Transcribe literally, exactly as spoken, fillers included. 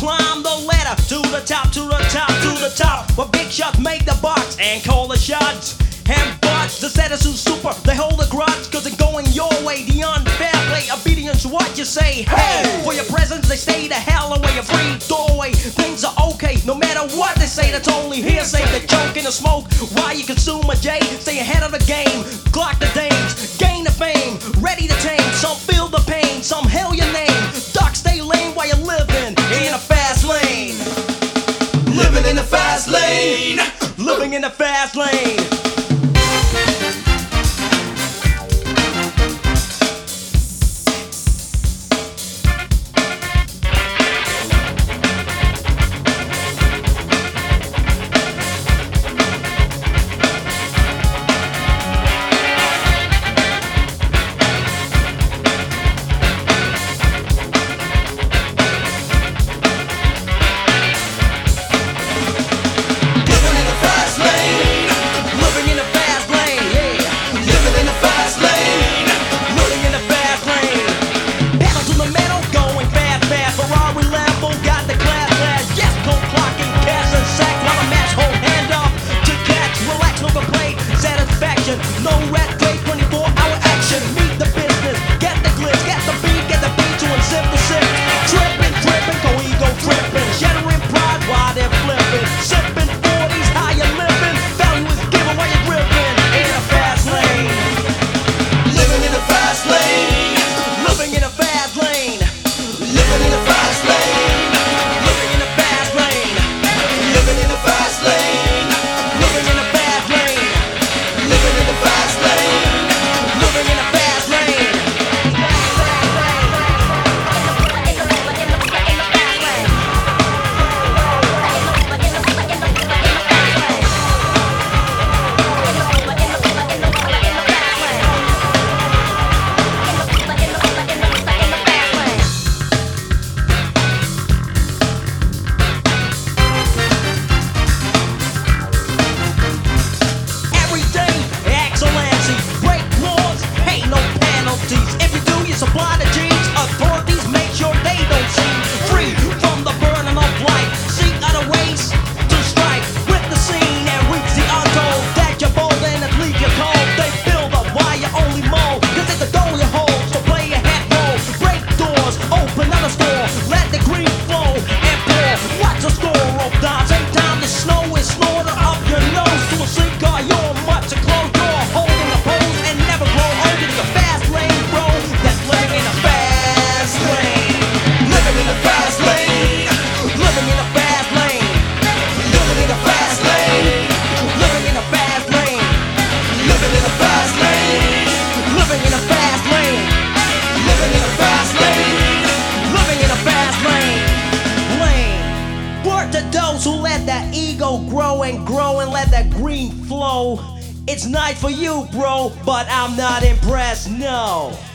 climb the ladder to the top, to the top, to the top. Where big shots make the box and call the shots. And butts, the status is super, they hold a grudge, cause it's going your way. The unfair play, obedience, what you say. Hey, for your presence, they stay the hell away. A free doorway, things are okay, no matter what they say. That's only hearsay, the joke in the smoke. Why you consume a J, stay ahead of the game. Clock the dames, gain the fame, ready to tame. Some feel the pain, some hail your name. Duck, stay lane while you're living in a fast lane. Living in a fast lane. Living in a fast lane. No red tape, twenty-four hour action. Meet the business, get the glitz, get the beat, get the beat to and sip the sip. Tripping, tripping, go ego tripping. Shattering pride while they're flipping. Sipping forties, how you living? Value is given while you're gripping. In a fast lane. Living in a fast lane. Living in a fast lane. Living in a fast lane. Living in a fast lane. Living in a fast lane. Living in a fast lane. Living in a fast lane. Living in a fast lane. Every day, excellency. Break laws, ain't no penalties. If you do, you supply the G's. Authorities make sure they don't see. Free from the burden of life. Seek other ways to strike with the scene and reach the untold. That you're bold and that leave you cold. They build up while you only mold. Cause it's the door you hold, so play your head roll. Break doors, open another store. Let the green flow and pour. Watch the score of dimes. Ain't time to snow and slaughter up your nose to a sink or you're much a close door. Holding a pose and never grow old in the fast lane, bro. That's living in a fast lane. Living in a fast lane. Living in a fast lane. Living in a fast lane. Living in a fast lane. Living in a fast lane. Living in a fast lane. Living in a fast lane. Living in a fast lane. Lane. Word to those who let that ego grow and grow and let that green flow. It's nice for you, bro, but I'm not impressed, no.